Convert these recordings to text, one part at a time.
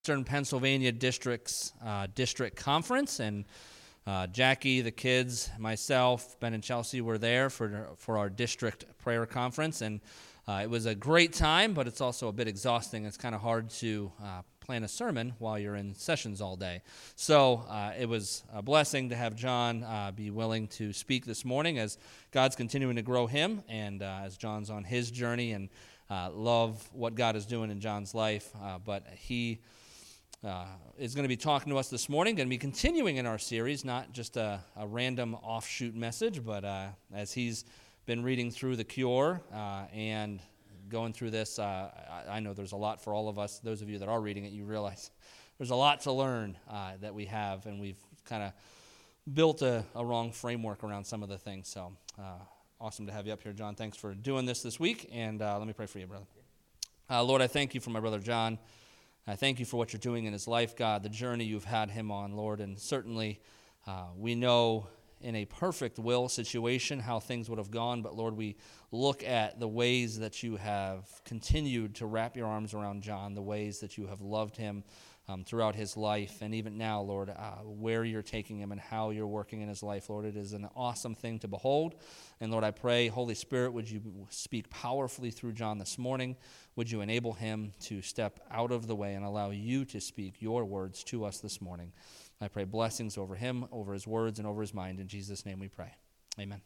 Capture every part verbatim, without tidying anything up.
Eastern Pennsylvania District's uh, district conference, and uh, Jackie, the kids, myself, Ben and Chelsea were there for for our district prayer conference, and uh, it was a great time, but it's also a bit exhausting. It's kind of hard to uh, plan a sermon while you're in sessions all day. So uh, it was a blessing to have John uh, be willing to speak this morning as God's continuing to grow him, and uh, as John's on his journey, and uh, love what God is doing in John's life. Uh, but he uh, is going to be talking to us this morning, going to be continuing in our series, not just a, a random offshoot message, but uh, as he's been reading through The Cure uh, and going through this, uh, I, I know there's a lot for all of us. Those of you that are reading it, you realize there's a lot to learn uh, that we have, and we've kind of built a, a wrong framework around some of the things. So uh, awesome to have you up here, John. Thanks for doing this this week, and uh, let me pray for you, brother. Uh, Lord, I thank you for my brother John. I thank you for what you're doing in his life, God, the journey you've had him on, Lord, and certainly uh, we know in a perfect will situation how things would have gone, but Lord, we look at the ways that you have continued to wrap your arms around John, the ways that you have loved him um, throughout his life, and even now, Lord, uh, where you're taking him and how you're working in his life, Lord, it is an awesome thing to behold. And Lord, I pray, Holy Spirit, would you speak powerfully through John this morning? Would you enable him to step out of the way and allow you to speak your words to us this morning? I pray blessings over him, over his words, and over his mind. In Jesus' name we pray. Amen.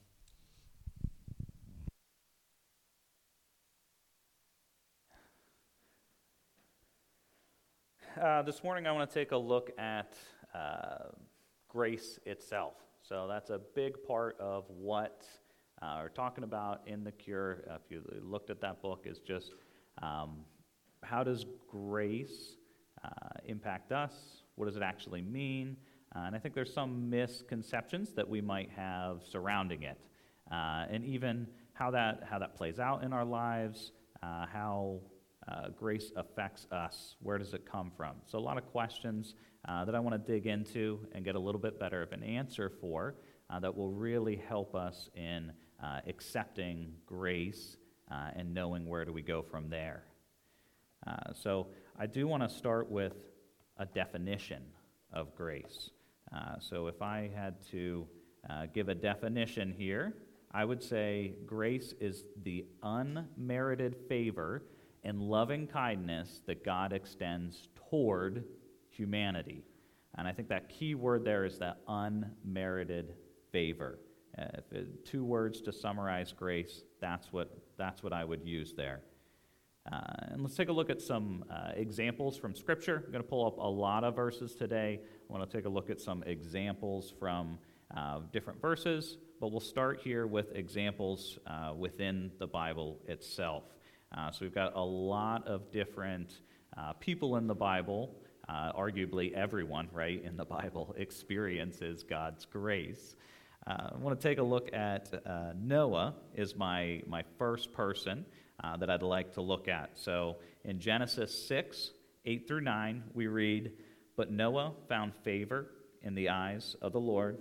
Uh, this morning I want to take a look at uh, grace itself. So that's a big part of what uh, we're talking about in The Cure. Uh, if you looked at that book, is just um, how does grace uh, impact us? What does it actually mean? Uh, and I think there's some misconceptions that we might have surrounding it, uh, and even how that how that plays out in our lives, uh, how uh, grace affects us. Where does it come from? So a lot of questions uh, that I want to dig into and get a little bit better of an answer for uh, that will really help us in uh, accepting grace uh, and knowing where do we go from there. Uh, so I do want to start with a definition of grace. Uh, so if I had to uh, give a definition here, I would say grace is the unmerited favor and loving kindness that God extends toward humanity. And I think that key word there is that unmerited favor. Uh, if it, two words to summarize grace, that's what that's what I would use there. Uh, and let's take a look at some uh, examples from Scripture. I'm going to pull up a lot of verses today. I want to take a look at some examples from uh, different verses, but we'll start here with examples uh, within the Bible itself. Uh, so we've got a lot of different uh, people in the Bible. Uh, arguably everyone, right, in the Bible experiences God's grace. Uh, I want to take a look at uh, Noah is my, my first person uh, that I'd like to look at. So in Genesis six, eight through nine, we read, "But Noah found favor in the eyes of the Lord.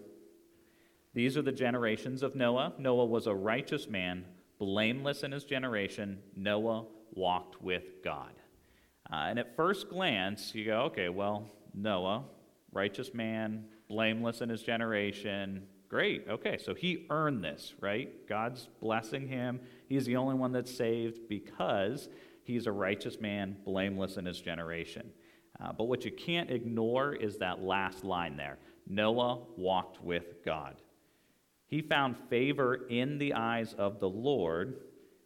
These are the generations of Noah. Noah was a righteous man, blameless in his generation. Noah walked with God." Uh, and at first glance, you go, okay, well, Noah, righteous man, blameless in his generation, great, okay, so he earned this, right? God's blessing him. He's the only one that's saved because he's a righteous man, blameless in his generation. Uh, but what you can't ignore is that last line there. Noah walked with God. He found favor in the eyes of the Lord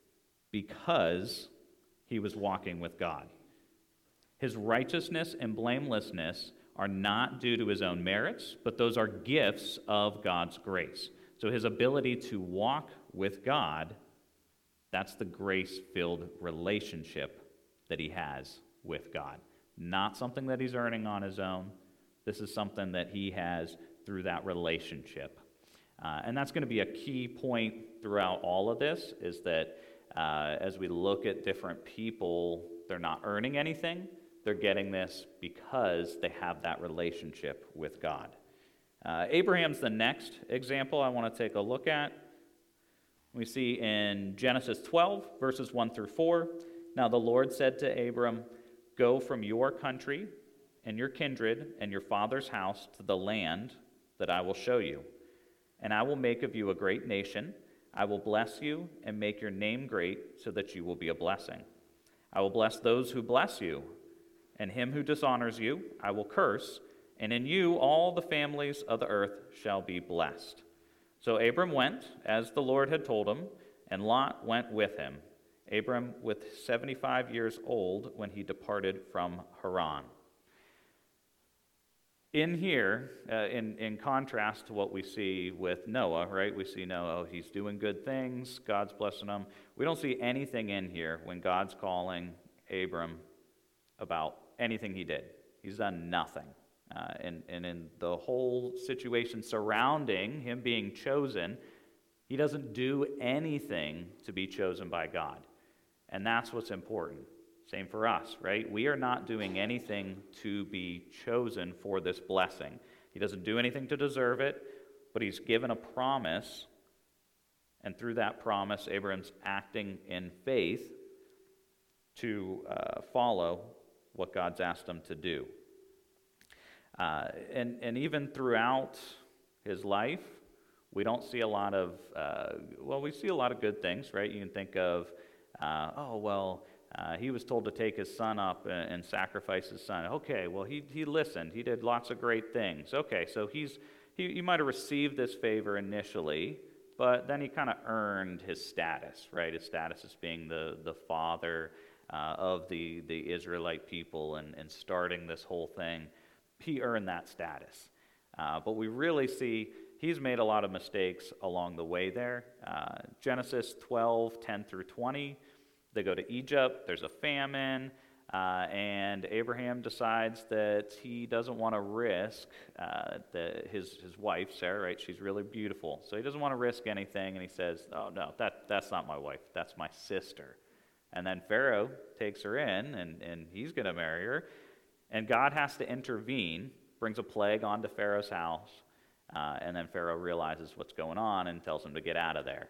because he was walking with God. His righteousness and blamelessness are not due to his own merits, but those are gifts of God's grace. So his ability to walk with God, that's the grace-filled relationship that he has with God. Not something that he's earning on his own. This is something that he has through that relationship. Uh, and that's going to be a key point throughout all of this, is that uh, as we look at different people, they're not earning anything. They're getting this because they have that relationship with God. Uh, Abraham's the next example I want to take a look at. We see in Genesis twelve, verses one through four, "Now the Lord said to Abram, 'Go from your country and your kindred and your father's house to the land that I will show you. And I will make of you a great nation. I will bless you and make your name great so that you will be a blessing. I will bless those who bless you, and him who dishonors you I will curse, and in you all the families of the earth shall be blessed. So Abram went, as the Lord had told him, and Lot went with him. Abram was seventy-five years old when he departed from Haran. In here, uh, in, in contrast to what we see with Noah, right? We see Noah, oh, he's doing good things, God's blessing him. We don't see anything in here when God's calling Abram about anything he did. He's done nothing. Uh, and, and in the whole situation surrounding him being chosen, he doesn't do anything to be chosen by God. And that's what's important. Same for us, right? We are not doing anything to be chosen for this blessing. He doesn't do anything to deserve it, but he's given a promise, and through that promise, Abraham's acting in faith to uh, follow what God's asked him to do. Uh, and, and even throughout his life, we don't see a lot of, uh, well, we see a lot of good things, right? You can think of, uh, oh, well, Uh, he was told to take his son up and, and sacrifice his son. Okay, well, he he listened. He did lots of great things. Okay, so he's he, he might have received this favor initially, but then he kind of earned his status, right? His status as being the, the father uh, of the, the Israelite people and, and starting this whole thing. He earned that status. Uh, but we really see he's made a lot of mistakes along the way there. Uh, Genesis twelve, ten through twenty. They go to Egypt, there's a famine, uh, and Abraham decides that he doesn't want to risk uh, the, his, his wife, Sarah, right? She's really beautiful. So he doesn't want to risk anything, and he says, oh, no, that, that's not my wife. That's my sister. And then Pharaoh takes her in, and, and he's going to marry her. And God has to intervene, brings a plague onto Pharaoh's house, uh, and then Pharaoh realizes what's going on and tells him to get out of there.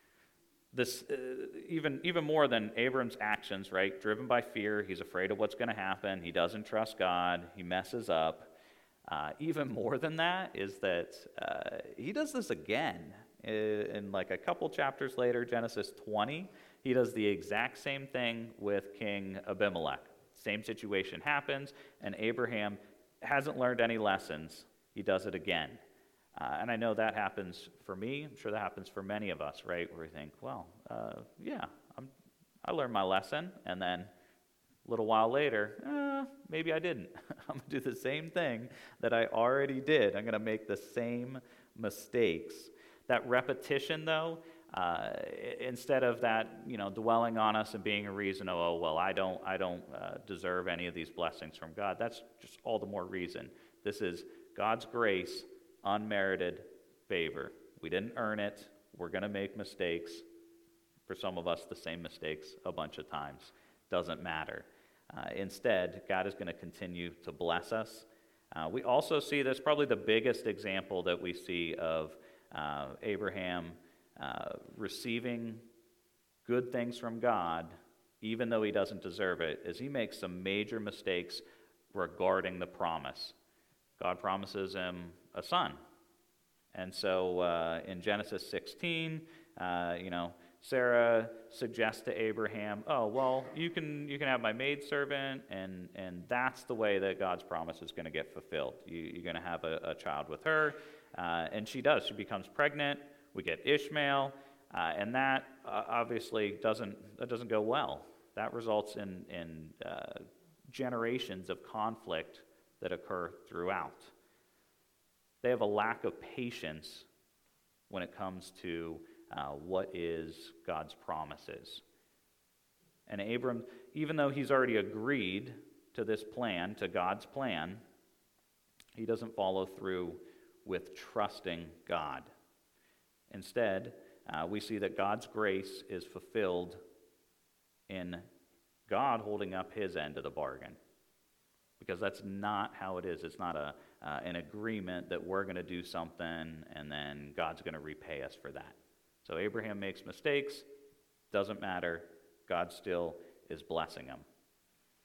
This uh, even even more than Abram's actions, right? Driven by fear, he's afraid of what's going to happen. He doesn't trust God. He messes up. Uh, even more than that is that uh, he does this again. In like a couple chapters later, Genesis twenty, he does the exact same thing with King Abimelech. Same situation happens, and Abraham hasn't learned any lessons. He does it again. Uh, and I know that happens for me. I'm sure that happens for many of us, right? Where we think, well, uh, yeah, I'm, I learned my lesson, and then a little while later, eh, maybe I didn't. I'm going to do the same thing that I already did. I'm going to make the same mistakes. That repetition, though, uh, instead of that, you know, dwelling on us and being a reason, oh, well, I don't, I don't uh, deserve any of these blessings from God. That's just all the more reason. This is God's grace, unmerited favor. We didn't earn it. We're going to make mistakes. For some of us, the same mistakes a bunch of times. Doesn't matter. Uh, instead, God is going to continue to bless us. Uh, we also see this, probably the biggest example that we see of uh, Abraham uh, receiving good things from God, even though he doesn't deserve it, is he makes some major mistakes regarding the promise. God promises him a son. And so uh, in Genesis sixteen, uh, you know, Sarah suggests to Abraham, oh, well, you can you can have my maidservant, and, and that's the way that God's promise is going to get fulfilled. You, you're going to have a, a child with her. Uh, and she does. She becomes pregnant. We get Ishmael. Uh, and that uh, obviously doesn't that doesn't go well. That results in, in uh, generations of conflict that occur throughout. They have a lack of patience when it comes to uh, what is God's promises. And Abram, even though he's already agreed to this plan, to God's plan, he doesn't follow through with trusting God. Instead, uh, we see that God's grace is fulfilled in God holding up his end of the bargain. Because that's not how it is. It's not a uh, an agreement that we're going to do something and then God's going to repay us for that. So Abraham makes mistakes. Doesn't matter. God still is blessing him.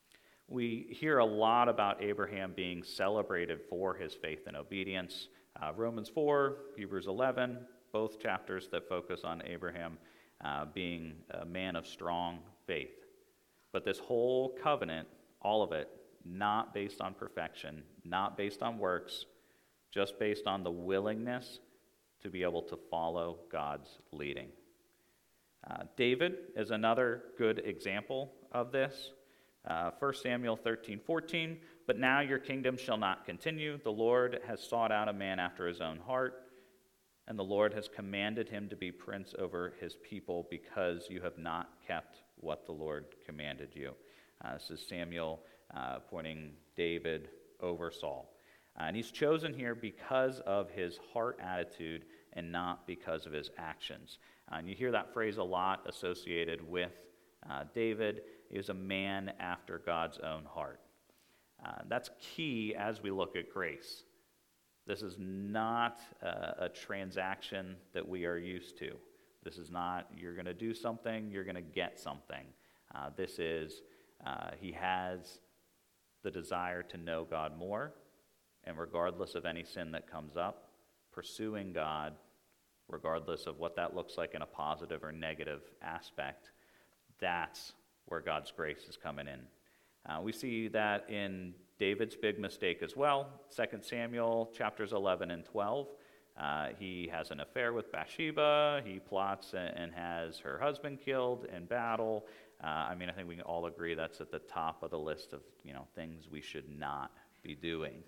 We hear a lot about Abraham being celebrated for his faith and obedience. Uh, Romans four, Hebrews eleven, both chapters that focus on Abraham uh, being a man of strong faith. But this whole covenant, all of it, not based on perfection, not based on works, just based on the willingness to be able to follow God's leading. Uh, David is another good example of this. Uh, First Samuel thirteen fourteen, but now your kingdom shall not continue. The Lord has sought out a man after his own heart, and the Lord has commanded him to be prince over his people because you have not kept what the Lord commanded you. Uh, this is Samuel uh, appointing David over Saul. Uh, and he's chosen here because of his heart attitude and not because of his actions. Uh, and you hear that phrase a lot associated with uh, David. He was a man after God's own heart. Uh, that's key as we look at grace. This is not uh, a transaction that we are used to. This is not, you're going to do something, you're going to get something. Uh, this is, uh, he has the desire to know God more, and regardless of any sin that comes up, pursuing God, regardless of what that looks like in a positive or negative aspect, that's where God's grace is coming in. Uh, we see that in David's big mistake as well. Second Samuel chapters eleven and twelve. Uh, he has an affair with Bathsheba. He plots and, and has her husband killed in battle. Uh, I mean, I think we can all agree that's at the top of the list of, you know, things we should not be doing.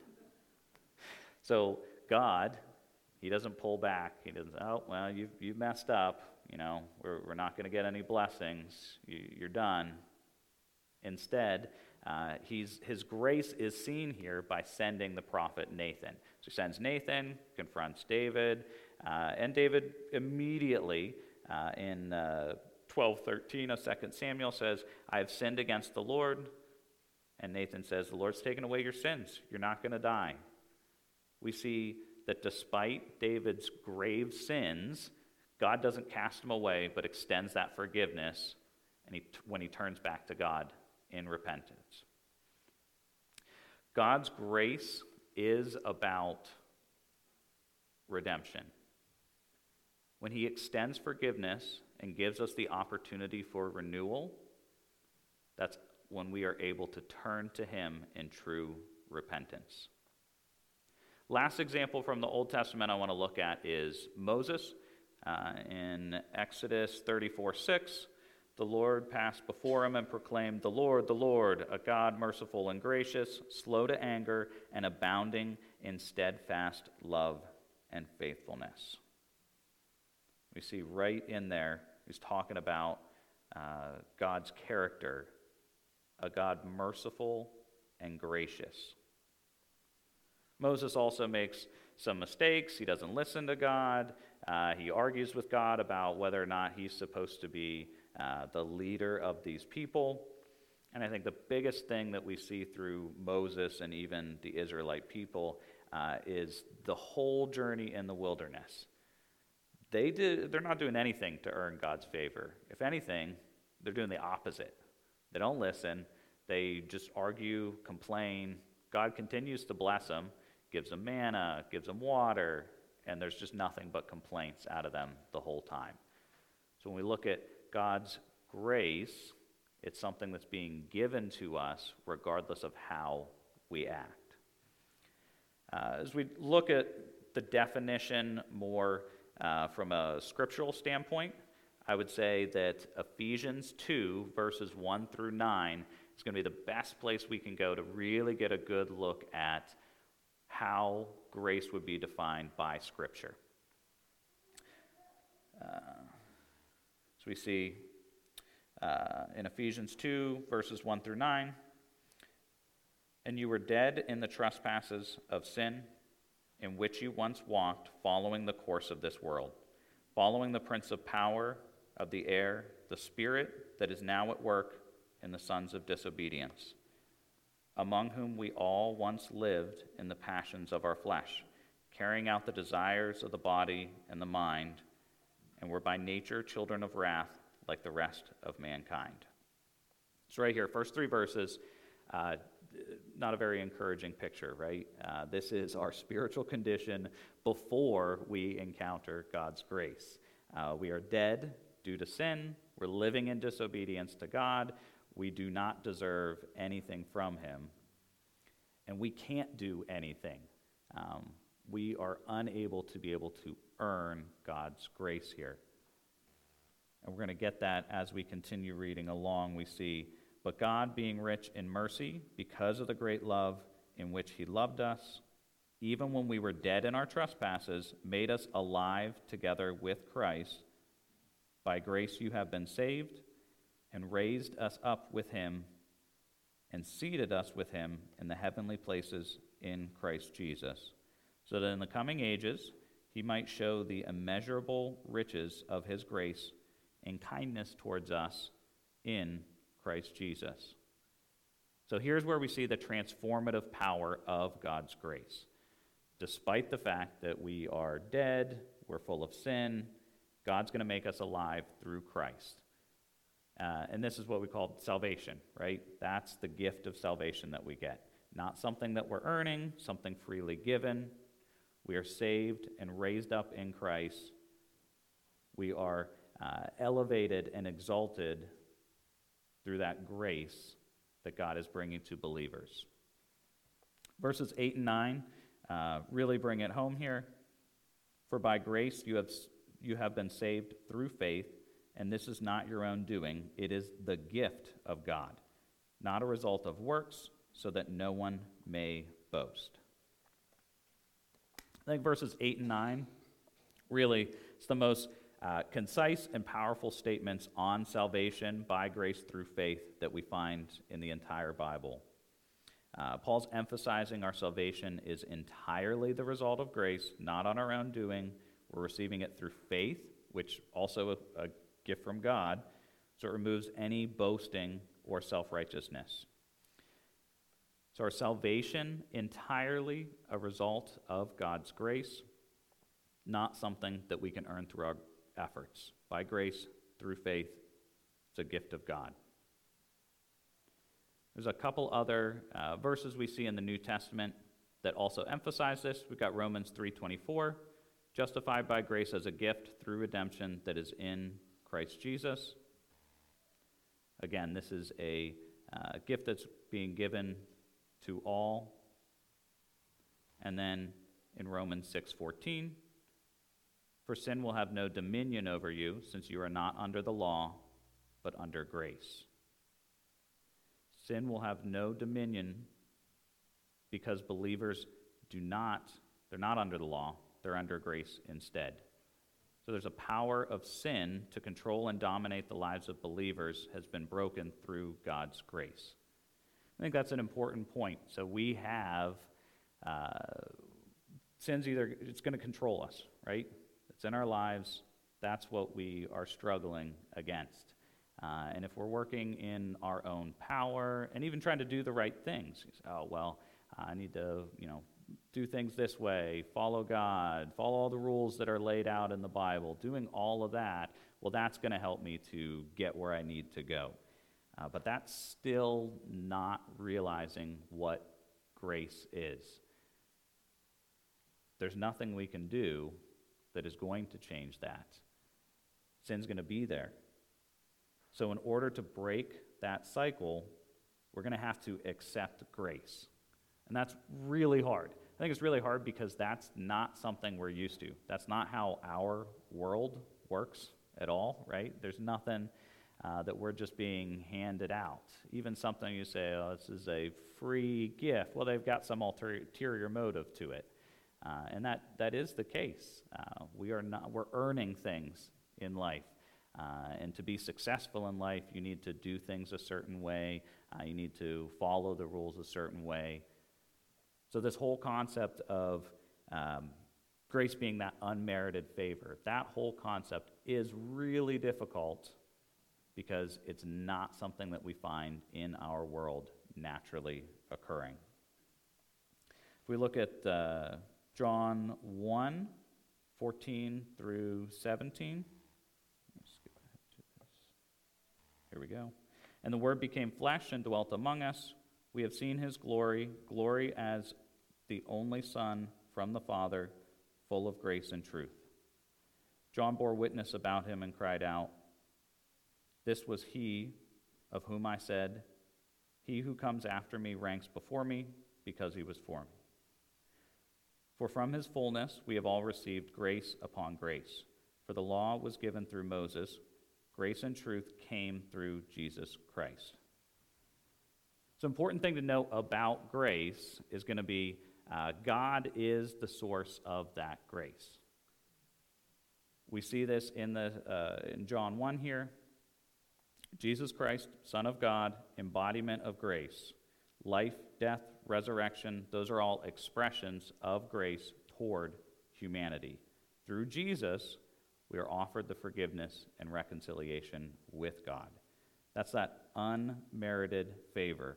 So God, he doesn't pull back. He doesn't, oh, well, you've, you've messed up. You know, we're, we're not going to get any blessings. You, you're done. Instead, uh, he's, his grace is seen here by sending the prophet Nathan. So he sends Nathan, confronts David, uh, and David immediately uh, in uh, twelve thirteen of Second Samuel says, I have sinned against the Lord. And Nathan says, the Lord's taken away your sins. You're not going to die. We see that despite David's grave sins, God doesn't cast him away, but extends that forgiveness and he, when he turns back to God in repentance. God's grace is about redemption. When he extends forgiveness and gives us the opportunity for renewal, that's when we are able to turn to him in true repentance. Last example from the Old Testament I want to look at is Moses. Uh, in Exodus thirty-four six, the Lord passed before him and proclaimed, the Lord, the Lord, a God merciful and gracious, slow to anger, and abounding in steadfast love and faithfulness. We see right in there, he's talking about uh, God's character, a God merciful and gracious. Moses also makes some mistakes. He doesn't listen to God. Uh, he argues with God about whether or not he's supposed to be uh, the leader of these people. And I think the biggest thing that we see through Moses and even the Israelite people uh, is the whole journey in the wilderness. They did, they're not doing anything to earn God's favor. If anything, they're doing the opposite. They don't listen. They just argue, complain. God continues to bless them, gives them manna, gives them water, and there's just nothing but complaints out of them the whole time. So when we look at God's grace, it's something that's being given to us regardless of how we act. Uh, as we look at the definition more uh, from a scriptural standpoint, I would say that Ephesians two, verses one through nine, is going to be the best place we can go to really get a good look at how grace would be defined by Scripture. Uh, so we see uh, in Ephesians two, verses one through nine, and you were dead in the trespasses of sin, in which you once walked, following the course of this world, following the prince of power of the air, the spirit that is now at work in the sons of disobedience, among whom we all once lived in the passions of our flesh, carrying out the desires of the body and the mind, and were by nature children of wrath like the rest of mankind. So right here, first three verses, uh, not a very encouraging picture, right? Uh, this is our spiritual condition before we encounter God's grace. Uh, we are dead due to sin. We're living in disobedience to God. We do not deserve anything from him. And we can't do anything. Um, we are unable to be able to earn God's grace here. And we're going to get that as we continue reading along. We see, but God, being rich in mercy, because of the great love in which he loved us, even when we were dead in our trespasses, made us alive together with Christ. By grace you have been saved, and raised us up with him, and seated us with him in the heavenly places in Christ Jesus, so that in the coming ages he might show the immeasurable riches of his grace and kindness towards us in Christ Jesus. So here's where we see the transformative power of God's grace. Despite the fact that we are dead, we're full of sin, God's going to make us alive through Christ. Uh, and this is what we call salvation, right? That's the gift of salvation that we get. Not something that we're earning, something freely given. We are saved and raised up in Christ. We are uh, elevated and exalted through that grace that God is bringing to believers. Verses eight and nine uh, really bring it home here. For by grace you have you have been saved through faith, and this is not your own doing. It is the gift of God, not a result of works, so that no one may boast. I think verses eight and nine, really, it's the most uh, concise and powerful statements on salvation by grace through faith that we find in the entire Bible. Uh, Paul's emphasizing our salvation is entirely the result of grace, not on our own doing. We're receiving it through faith, which also a, a gift from God, so it removes any boasting or self-righteousness. So our salvation, entirely a result of God's grace, not something that we can earn through our efforts. By grace, through faith, it's a gift of God. There's a couple other uh, verses we see in the New Testament that also emphasize this. We've got Romans three twenty-four, justified by grace as a gift through redemption that is in Christ Jesus. Again, this is a uh, gift that's being given to all. And then in Romans six fourteen, for sin will have no dominion over you, since you are not under the law, but under grace. Sin will have no dominion because believers do not, they're not under the law, they're under grace instead. So there's a power of sin to control and dominate the lives of believers has been broken through God's grace. I think that's an important point. So we have, uh, sin's either, it's going to control us, right? It's in our lives. That's what we are struggling against. Uh, and if we're working in our own power and even trying to do the right things, you say, oh, well, I need to, you know, do things this way, follow God, follow all the rules that are laid out in the Bible, doing all of that, well, that's going to help me to get where I need to go. Uh, but that's still not realizing what grace is. There's nothing we can do that is going to change that. Sin's going to be there. So in order to break that cycle, we're going to have to accept grace. And that's really hard. I think it's really hard because that's not something we're used to. That's not how our world works at all, right? There's nothing uh, that we're just being handed out. Even something you say, oh, this is a free gift. Well, they've got some ulterior motive to it. Uh, and that, that is the case. Uh, we are not, we're earning things in life. Uh, and to be successful in life, you need to do things a certain way. Uh, you need to follow the rules a certain way. So this whole concept of um, grace being that unmerited favor, that whole concept is really difficult because it's not something that we find in our world naturally occurring. If we look at uh, John one, fourteen through seventeen. Let's skip ahead to this. Here we go. And the Word became flesh and dwelt among us. we have seen his glory, glory as the only Son from the Father, full of grace and truth. John bore witness about him and cried out, "This was he of whom I said, 'He who comes after me ranks before me, because he was for me.' For from his fullness we have all received grace upon grace. For the law was given through Moses, grace and truth came through Jesus Christ." So, important thing to note about grace is going to be uh, God is the source of that grace. We see this in the uh, in John one here. Jesus Christ, Son of God, embodiment of grace. Life, death, resurrection, those are all expressions of grace toward humanity. Through Jesus, we are offered the forgiveness and reconciliation with God. That's that unmerited favor.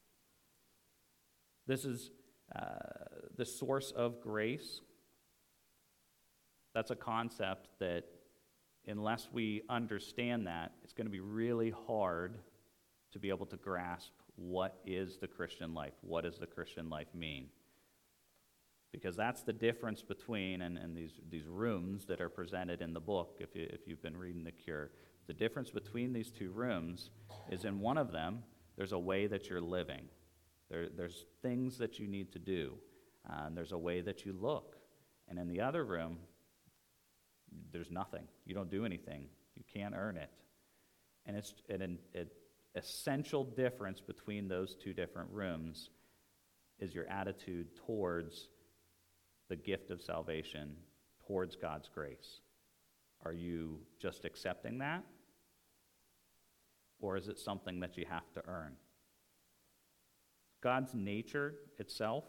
This is uh, the source of grace. That's a concept that, unless we understand that, it's going to be really hard to be able to grasp what is the Christian life. What does the Christian life mean? Because that's the difference between, and, and these, these rooms that are presented in the book, if, you, if you've been reading The Cure, the difference between these two rooms is in one of them, there's a way that you're living. There, there's things that you need to do. Uh, and there's a way that you look. And in the other room, there's nothing. You don't do anything. You can't earn it. And it's an, an essential difference between those two different rooms is your attitude towards the gift of salvation, towards God's grace. Are you just accepting that? Or is it something that you have to earn? God's nature itself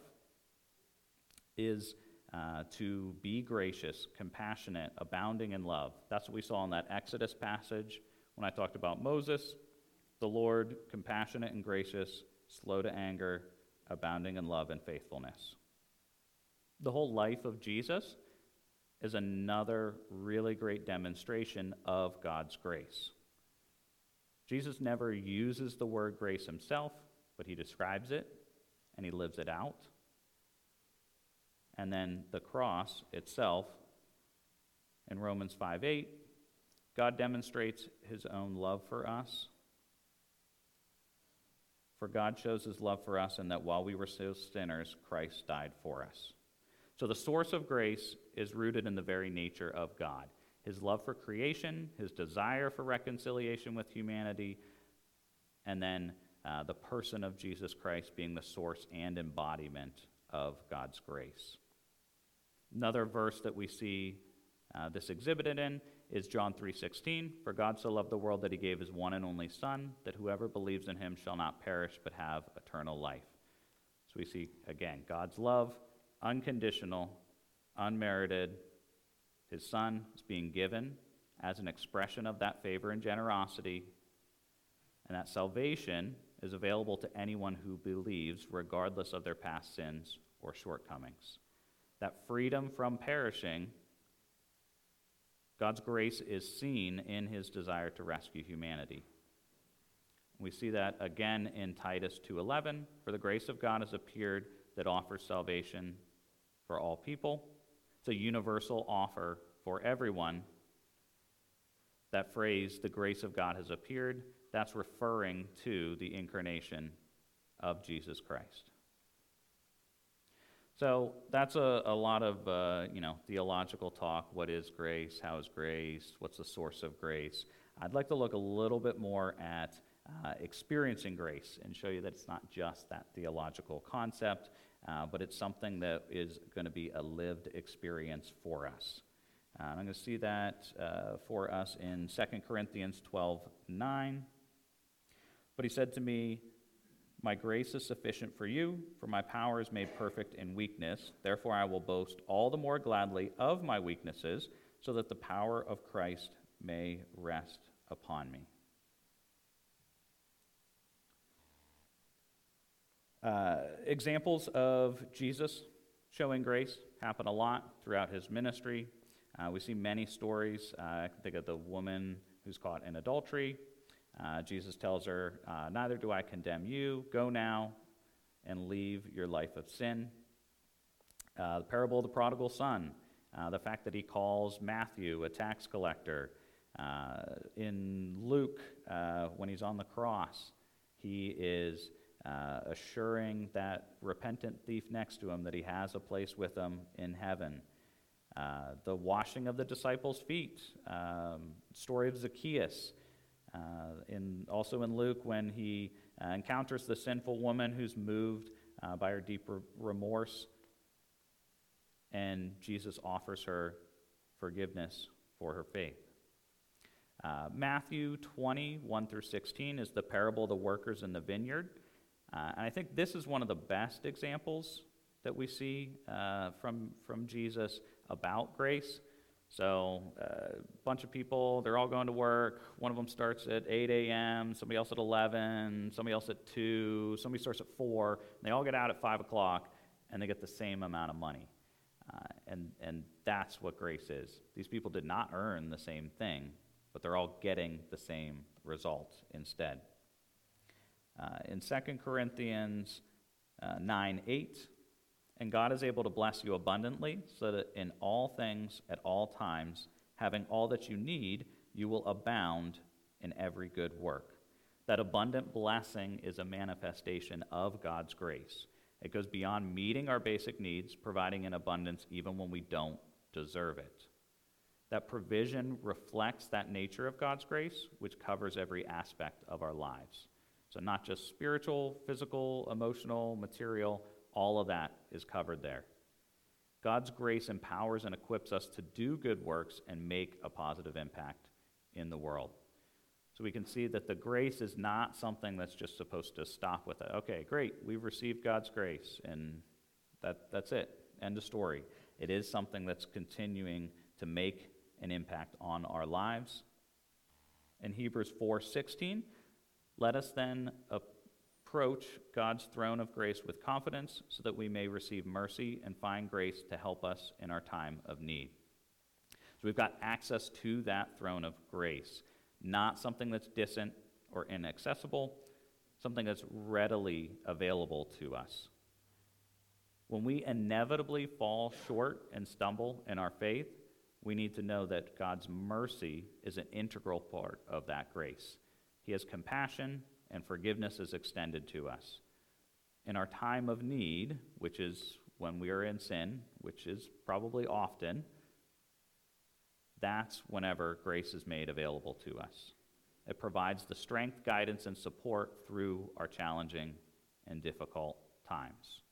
is uh, to be gracious, compassionate, abounding in love. That's what we saw in that Exodus passage when I talked about Moses. The Lord, compassionate and gracious, slow to anger, abounding in love and faithfulness. The whole life of Jesus is another really great demonstration of God's grace. Jesus never uses the word grace himself, but he describes it and he lives it out. And then the cross itself, in Romans five eight, God demonstrates his own love for us. For God shows his love for us in that while we were still sinners, Christ died for us. So the source of grace is rooted in the very nature of God. His love for creation, his desire for reconciliation with humanity, and then uh, the person of Jesus Christ being the source and embodiment of God's grace. Another verse that we see uh, this exhibited in is John three sixteen. For God so loved the world that he gave his one and only Son, that whoever believes in him shall not perish but have eternal life. So we see, again, God's love, unconditional, unmerited. His Son is being given as an expression of that favor and generosity, and that salvation is available to anyone who believes, regardless of their past sins or shortcomings. That freedom from perishing, God's grace is seen in his desire to rescue humanity. We see that again in Titus two eleven. For the grace of God has appeared that offers salvation for all people. It's a universal offer for everyone. That phrase, the grace of God has appeared, that's referring to the incarnation of Jesus Christ. So that's a, a lot of uh, you know theological talk. What is grace? How is grace? What's the source of grace? I'd like to look a little bit more at uh, experiencing grace and show you that it's not just that theological concept, uh, but it's something that is going to be a lived experience for us. Uh, I'm going to see that uh, for us in Second Corinthians twelve nine. But he said to me, my grace is sufficient for you, for my power is made perfect in weakness. Therefore I will boast all the more gladly of my weaknesses, so that the power of Christ may rest upon me. Uh, examples of Jesus showing grace happen a lot throughout his ministry. Uh, we see many stories. Uh, I can think of the woman who's caught in adultery. Uh, Jesus tells her, uh, neither do I condemn you. Go now and leave your life of sin. Uh, the parable of the prodigal son, uh, the fact that he calls Matthew a tax collector. Uh, in Luke, uh, when he's on the cross, he is uh, assuring that repentant thief next to him that he has a place with him in heaven. Uh, the washing of the disciples' feet, um, story of Zacchaeus. Uh, in, also in Luke, when he uh, encounters the sinful woman who's moved uh, by her deep re- remorse, and Jesus offers her forgiveness for her faith. Uh, Matthew twenty, one through sixteen is the parable of the workers in the vineyard. Uh, and I think this is one of the best examples that we see uh, from, from Jesus about grace. So a uh, bunch of people, they're all going to work. One of them starts at eight a.m., somebody else at eleven, somebody else at two, somebody starts at four. And they all get out at five o'clock, and they get the same amount of money. Uh, and, and that's what grace is. These people did not earn the same thing, but they're all getting the same result instead. Uh, in Second Corinthians uh, nine eight, and God is able to bless you abundantly, so that in all things, at all times, having all that you need, you will abound in every good work. That abundant blessing is a manifestation of God's grace. It goes beyond meeting our basic needs, providing in abundance even when we don't deserve it. That provision reflects that nature of God's grace, which covers every aspect of our lives. So not just spiritual, physical, emotional, material, all of that is covered there. God's grace empowers and equips us to do good works and make a positive impact in the world. So we can see that the grace is not something that's just supposed to stop with it. Okay, great, we've received God's grace, and that, that's it, end of story. It is something that's continuing to make an impact on our lives. In Hebrews four sixteen, let us then approach God's throne of grace with confidence so that we may receive mercy and find grace to help us in our time of need. So we've got access to that throne of grace, not something that's distant or inaccessible, something that's readily available to us. When we inevitably fall short and stumble in our faith, we need to know that God's mercy is an integral part of that grace. He has compassion, and forgiveness is extended to us. In our time of need, which is when we are in sin, which is probably often, that's whenever grace is made available to us. It provides the strength, guidance, and support through our challenging and difficult times.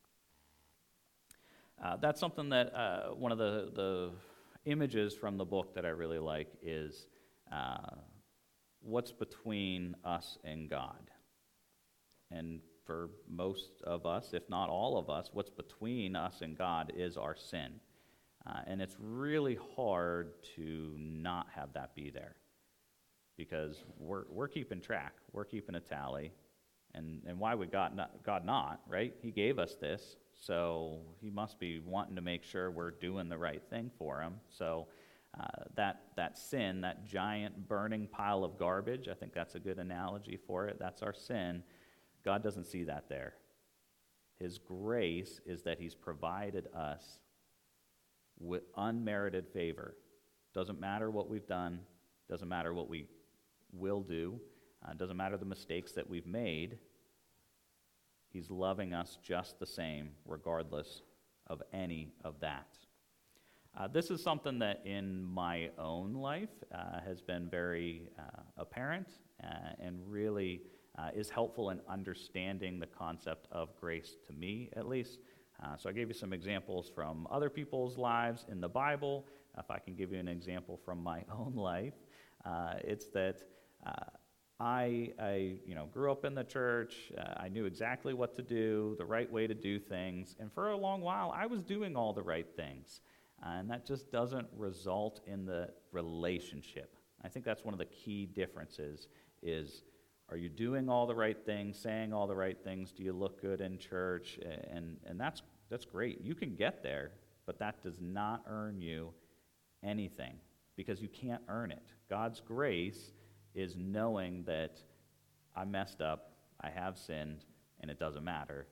Uh, that's something that uh, one of the, the images from the book that I really like is uh, what's between us and God. And for most of us, if not all of us, what's between us and God is our sin. Uh, and it's really hard to not have that be there because we're we're keeping track, we're keeping a tally, and and why would God not, God not, right? He gave us this, so he must be wanting to make sure we're doing the right thing for him. So uh, that that sin, that giant burning pile of garbage, I think that's a good analogy for it. That's our sin. God doesn't see that there. His grace is that he's provided us with unmerited favor. Doesn't matter what we've done, doesn't matter what we will do, uh, doesn't matter the mistakes that we've made. He's loving us just the same, regardless of any of that. Uh, this is something that in my own life uh, has been very uh, apparent uh, and really uh, is helpful in understanding the concept of grace to me, at least. Uh, so I gave you some examples from other people's lives in the Bible. If I can give you an example from my own life, uh, it's that uh, I, I, you know, grew up in the church. Uh, I knew exactly what to do, the right way to do things, and for a long while, I was doing all the right things, uh, and that just doesn't result in the relationship. I think that's one of the key differences is, are you doing all the right things, saying all the right things? Do you look good in church? And and that's that's great. You can get there, but that does not earn you anything because you can't earn it. God's grace is knowing that I messed up, I have sinned, and it doesn't matter.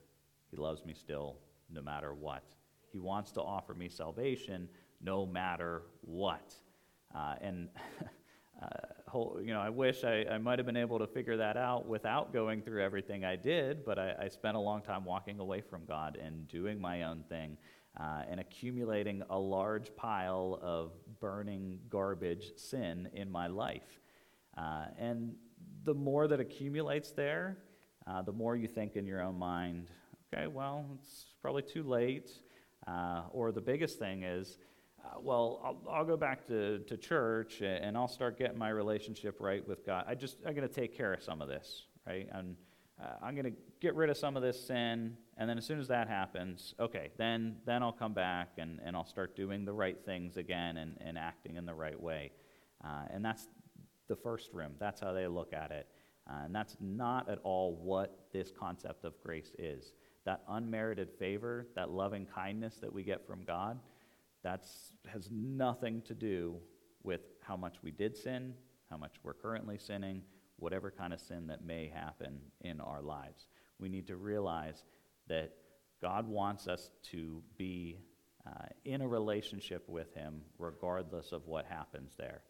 He loves me still, no matter what. He wants to offer me salvation, no matter what. Uh, and uh, whole, you know, I wish I, I might have been able to figure that out without going through everything I did, but I, I spent a long time walking away from God and doing my own thing uh, and accumulating a large pile of burning garbage sin in my life. Uh, and the more that accumulates there, uh, the more you think in your own mind, okay, well, it's probably too late. Uh, or the biggest thing is, uh, well, I'll, I'll go back to, to church and I'll start getting my relationship right with God. I just, I'm going to take care of some of this, right? And uh, I'm going to get rid of some of this sin, and then as soon as that happens, okay, then then I'll come back and, and I'll start doing the right things again and, and acting in the right way. Uh, and that's the first room. That's how they look at it. Uh, and that's not at all what this concept of grace is. That unmerited favor, that loving kindness that we get from God, that's has nothing to do with how much we did sin, how much we're currently sinning, whatever kind of sin that may happen in our lives. We need to realize that God wants us to be uh, in a relationship with him regardless of what happens there.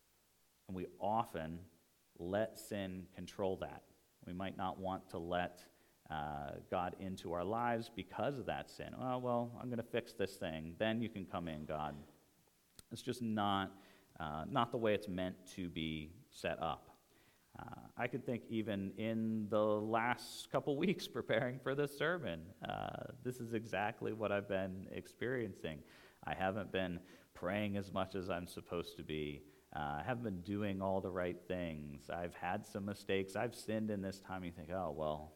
And we often let sin control that. We might not want to let uh, God into our lives because of that sin. Oh, well, I'm going to fix this thing. Then you can come in, God. It's just not, uh, not the way it's meant to be set up. Uh, I could think even in the last couple weeks preparing for this sermon, uh, this is exactly what I've been experiencing. I haven't been praying as much as I'm supposed to be. I uh, haven't been doing all the right things. I've had some mistakes. I've sinned in this time. You think, oh, well,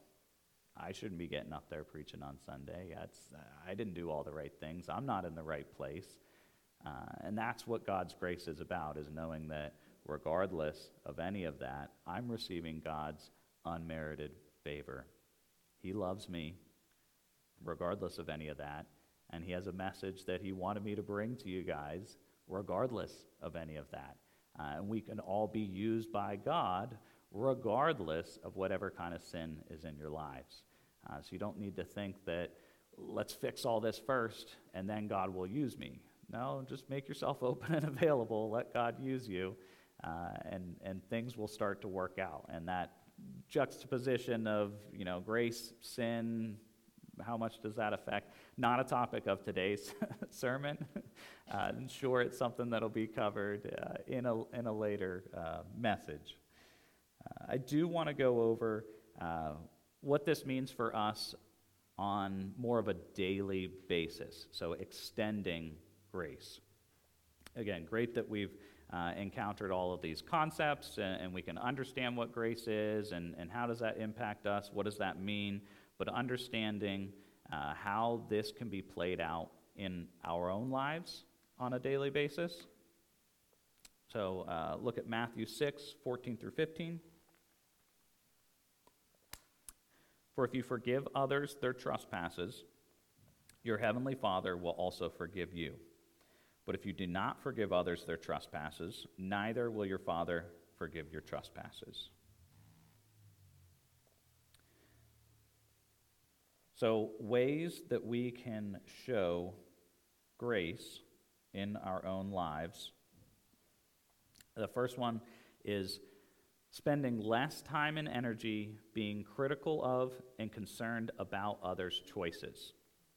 I shouldn't be getting up there preaching on Sunday. That's, uh, I didn't do all the right things. I'm not in the right place. Uh, and that's what God's grace is about, is knowing that regardless of any of that, I'm receiving God's unmerited favor. He loves me regardless of any of that. And he has a message that he wanted me to bring to you guys regardless of any of that. Uh, and we can all be used by God regardless of whatever kind of sin is in your lives. Uh, so you don't need to think that, let's fix all this first and then God will use me. No, just make yourself open and available. Let God use you, uh, and, and things will start to work out. And that juxtaposition of, you know, grace, sin, how much does that affect? Not a topic of today's sermon. Uh, I'm sure it's something that'll be covered uh, in a in a later uh, message. Uh, I do want to go over uh, what this means for us on more of a daily basis. So extending grace. Again, great that we've uh, encountered all of these concepts and, and we can understand what grace is and, and how does that impact us. What does that mean? But understanding uh, how this can be played out in our own lives on a daily basis. So uh, look at Matthew six, fourteen through fifteen. For if you forgive others their trespasses, your heavenly Father will also forgive you. But if you do not forgive others their trespasses, neither will your Father forgive your trespasses. So, ways that we can show grace in our own lives. The first one is spending less time and energy being critical of and concerned about others' choices.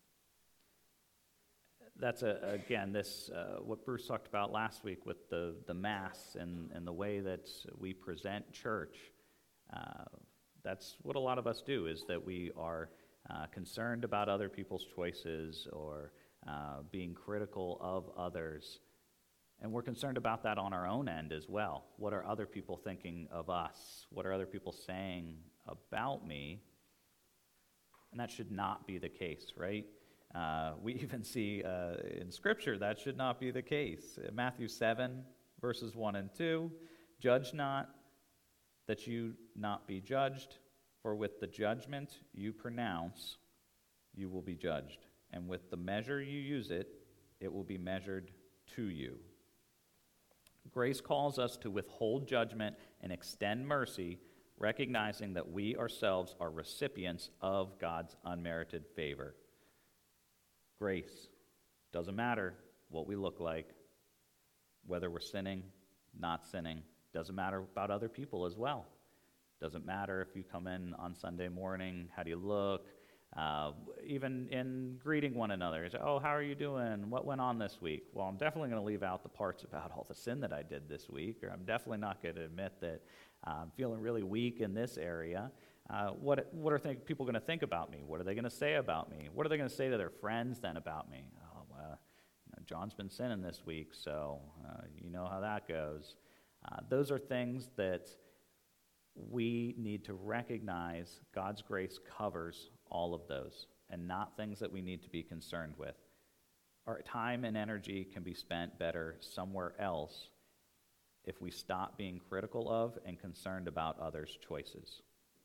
That's, a, again, this uh, what Bruce talked about last week with the, the Mass and, and the way that we present church. Uh, that's what a lot of us do, is that we are Uh, concerned about other people's choices or uh, being critical of others. And we're concerned about that on our own end as well. What are other people thinking of us? What are other people saying about me? And that should not be the case, right? Uh, we even see uh, in Scripture that should not be the case. In Matthew seven, verses one and two, judge not, that you not be judged. For with the judgment you pronounce, you will be judged. And with the measure you use it, it will be measured to you. Grace calls us to withhold judgment and extend mercy recognizing that we ourselves are recipients of God's unmerited favor. Grace. Doesn't matter what we look like, whether we're sinning, not sinning. Doesn't matter about other people as well. Doesn't matter if you come in on Sunday morning, how do you look? Uh, even in greeting one another, say, oh, how are you doing? What went on this week? Well, I'm definitely going to leave out the parts about all the sin that I did this week, or I'm definitely not going to admit that uh, I'm feeling really weak in this area. Uh, what what are th- people going to think about me? What are they going to say about me? What are they going to say to their friends then about me? Oh, well, you know, John's been sinning this week, so uh, you know how that goes. Uh, those are things that we need to recognize God's grace covers all of those, and not things that we need to be concerned with. Our time and energy can be spent better somewhere else if we stop being critical of and concerned about others' choices.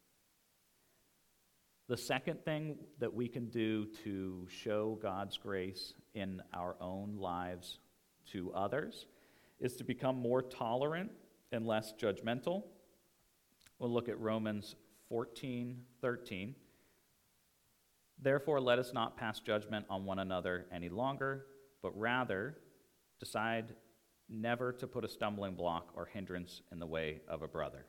The second thing that we can do to show God's grace in our own lives to others is to become more tolerant and less judgmental. We'll look at Romans fourteen thirteen. Therefore, let us not pass judgment on one another any longer, but rather decide never to put a stumbling block or hindrance in the way of a brother.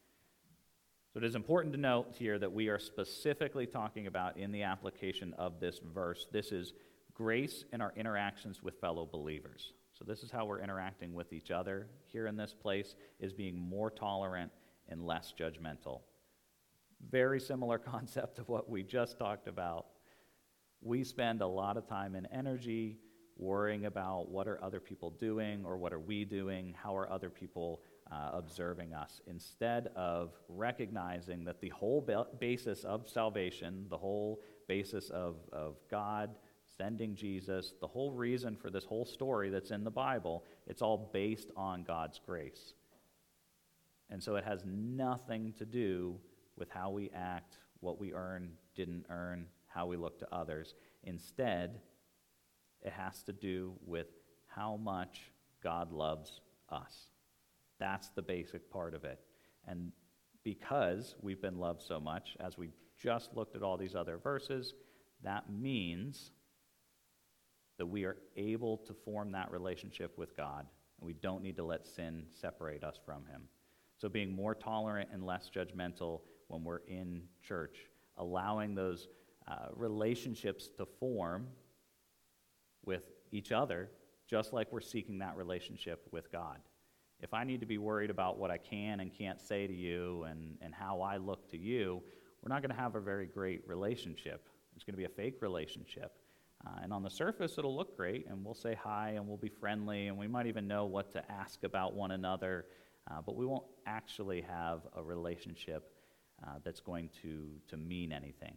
So it is important to note here that we are specifically talking about in the application of this verse. This is grace in our interactions with fellow believers. So this is how we're interacting with each other here in this place, is being more tolerant and less judgmental. Very similar concept of what we just talked about. We spend a lot of time and energy worrying about what are other people doing, or what are we doing, how are other people uh, observing us, instead of recognizing that the whole ba- basis of salvation, the whole basis of, of God sending Jesus, the whole reason for this whole story that's in the Bible, it's all based on God's grace. And so it has nothing to do with how we act, what we earn, didn't earn, how we look to others. Instead, it has to do with how much God loves us. That's the basic part of it. And because we've been loved so much, as we just looked at all these other verses, that means that we are able to form that relationship with God, and we don't need to let sin separate us from him. So being more tolerant and less judgmental when we're in church, allowing those uh, relationships to form with each other, just like we're seeking that relationship with God. If I need to be worried about what I can and can't say to you and, and how I look to you, we're not going to have a very great relationship. It's going to be a fake relationship. Uh, and on the surface, it'll look great, and we'll say hi, and we'll be friendly, and we might even know what to ask about one another, uh, but we won't actually have a relationship uh, that's going to, to mean anything.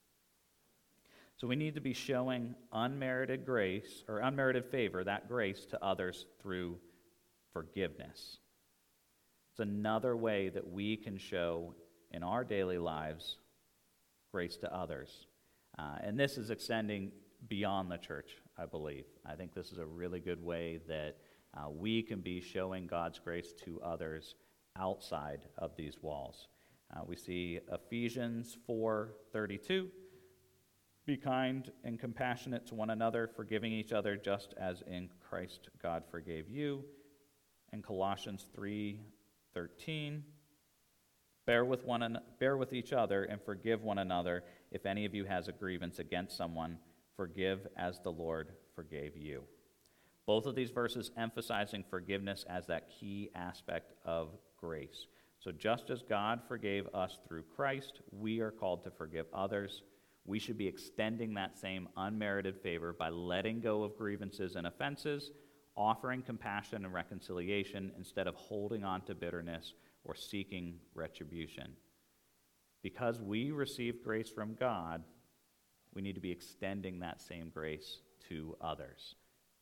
So we need to be showing unmerited grace, or unmerited favor, that grace to others through forgiveness. It's another way that we can show in our daily lives grace to others. Uh, and this is extending beyond the church, I believe. I think this is a really good way that uh, we can be showing God's grace to others outside of these walls. Uh, we see Ephesians four thirty-two. Be kind and compassionate to one another, forgiving each other just as in Christ God forgave you. And Colossians three thirteen. Bear with one an- bear with each other and forgive one another. If any of you has a grievance against someone, forgive as the Lord forgave you. Both of these verses emphasizing forgiveness as that key aspect of grace. So just as God forgave us through Christ, we are called to forgive others. We should be extending that same unmerited favor by letting go of grievances and offenses, offering compassion and reconciliation instead of holding on to bitterness or seeking retribution. Because we receive grace from God, we need to be extending that same grace to others.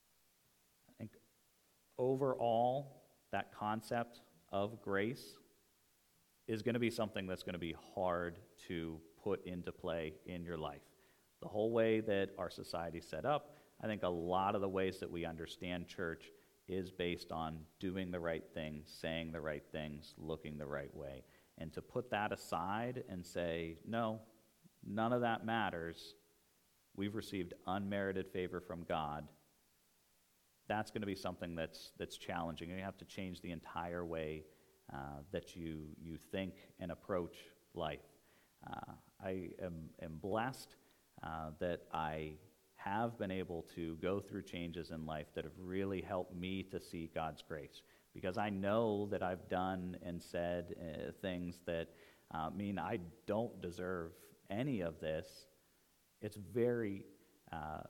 I think overall, that concept of grace is going to be something that's going to be hard to put into play in your life. The whole way that our society is set up, I think a lot of the ways that we understand church is based on doing the right things, saying the right things, looking the right way. And to put that aside and say, no, none of that matters, we've received unmerited favor from God, that's going to be something that's that's challenging. You have to change the entire way uh, that you you think and approach life. Uh, I am, am blessed uh, that I have been able to go through changes in life that have really helped me to see God's grace, because I know that I've done and said uh, things that uh, mean I don't deserve any of this. It's very, uh,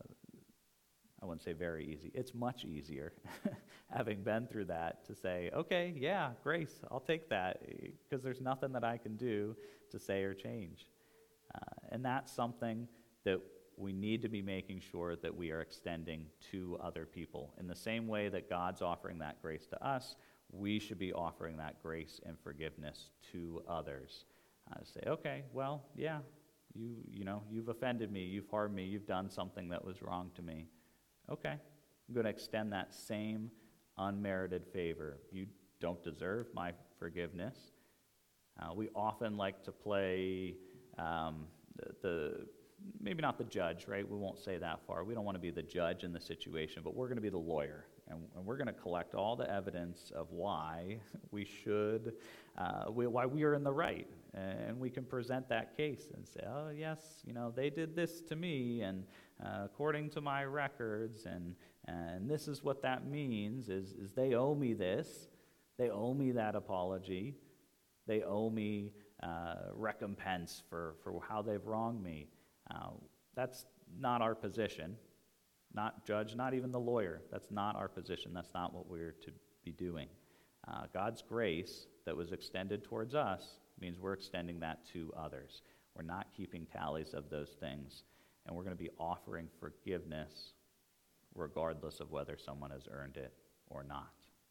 I wouldn't say very easy, it's much easier, having been through that, to say, okay, yeah, grace, I'll take that, because there's nothing that I can do to say or change. Uh, and that's something that we need to be making sure that we are extending to other people. In the same way that God's offering that grace to us, we should be offering that grace and forgiveness to others. Uh, say, okay, well, yeah, you you know, you've offended me, you've harmed me, you've done something that was wrong to me. Okay, I'm going to extend that same unmerited favor. You don't deserve my forgiveness. Uh, we often like to play um, the, the, maybe not the judge, right? We won't say that far. We don't want to be the judge in the situation, but we're going to be the lawyer. And, and we're going to collect all the evidence of why we should, uh, we, why we are in the right. And we can present that case and say, oh, yes, you know, they did this to me, and uh, according to my records, and and this is what that means, is, is they owe me this. They owe me that apology. They owe me uh, recompense for, for how they've wronged me. Uh, that's not our position. Not judge, not even the lawyer. That's not our position. That's not what we're to be doing. Uh, God's grace that was extended towards us means we're extending that to others. We're not keeping tallies of those things, and we're going to be offering forgiveness regardless of whether someone has earned it or not.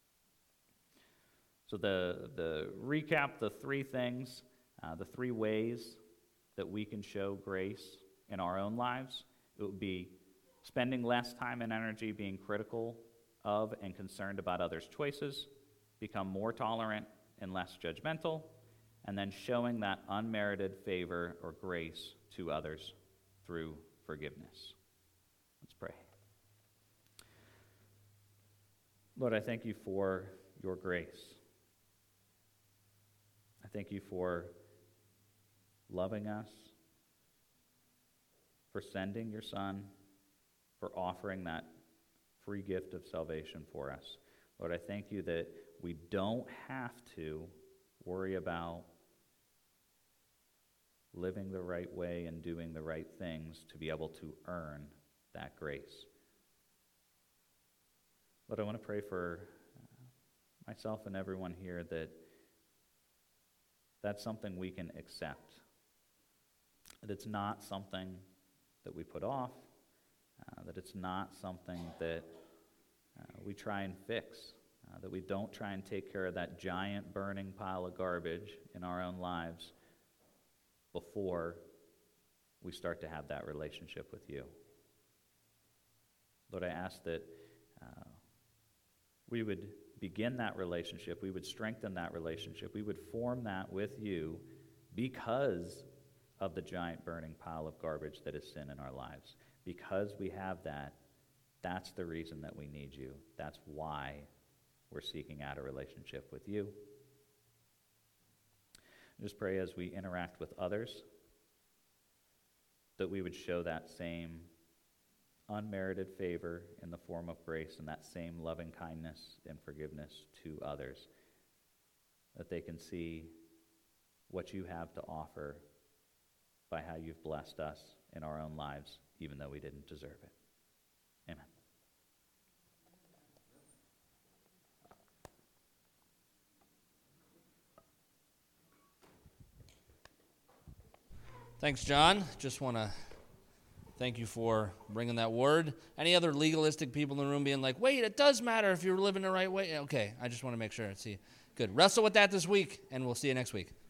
So the, the recap, the three things, uh, the three ways that we can show grace in our own lives, it would be spending less time and energy being critical of and concerned about others' choices, become more tolerant and less judgmental, and then showing that unmerited favor or grace to others through forgiveness. Let's pray. Lord, I thank you for your grace. I thank you for loving us, for sending your Son, for offering that free gift of salvation for us. Lord, I thank you that we don't have to worry about living the right way and doing the right things to be able to earn that grace. Lord, I want to pray for myself and everyone here that that's something we can accept. That it's not something that we put off, uh, that it's not something that uh, we try and fix, uh, that we don't try and take care of that giant burning pile of garbage in our own lives before we start to have that relationship with you. Lord, I ask that uh, we would begin that relationship, we would strengthen that relationship, we would form that with you because of the giant burning pile of garbage that is sin in our lives. Because we have that, that's the reason that we need you. That's why we're seeking out a relationship with you. Just pray as we interact with others that we would show that same unmerited favor in the form of grace and that same loving kindness and forgiveness to others, that they can see what you have to offer by how you've blessed us in our own lives, even though we didn't deserve it. Amen. Thanks, John. Just want to thank you for bringing that word. Any other legalistic people in the room being like, wait, it does matter if you're living the right way? Okay, I just want to make sure. See, good. Wrestle with that this week, and we'll see you next week.